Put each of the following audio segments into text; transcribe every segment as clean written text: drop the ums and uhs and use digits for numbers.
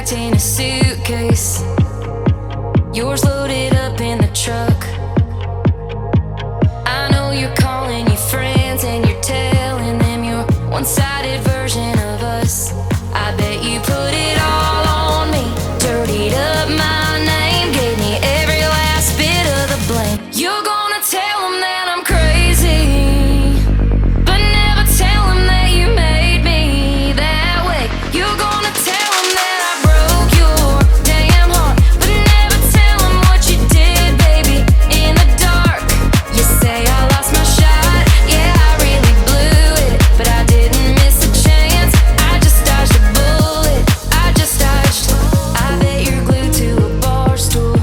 packed in a suitcase. Yours loaded up in the truck. I know you're calling your friends and you're telling them your one-sided version of us. I bet you put it all on me, dirtied up my name, gave me every last bit of the blame. You're gonna tell them that I'm crazy, but never tell them that you made me that way. You're gonna tell them that I broke your damn heart, but never tell them what you did, baby, in the dark. You say I lost my shot, yeah, I really blew it, but I didn't miss a chance. I just dodged a bullet, I just dodged. I bet you're glued to a bar stool,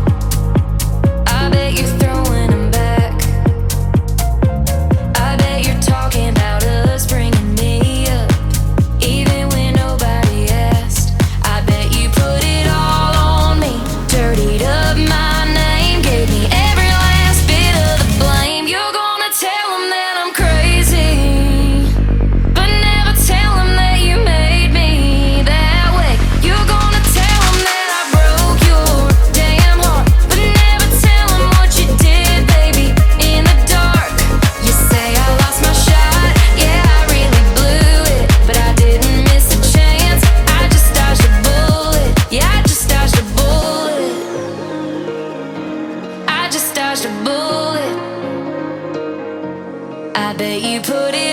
I bet you're throwing them back. I bet you're talking about us bringing me up, even when nobody asked. I bet you put it all on me, dirtied up my name, gave me every last bit of the blame. You're gonna tell them that I'm crazy, but never tell them that you made me that way. You're gonna tell them that I broke your damn heart, but never tell them what you did, baby, in the dark. You say I lost my shot, yeah, I really blew it, but I didn't miss a chance. I just dodged a bullet, yeah, I just dodged a bullet. I just dodged a bullet. I bet you put it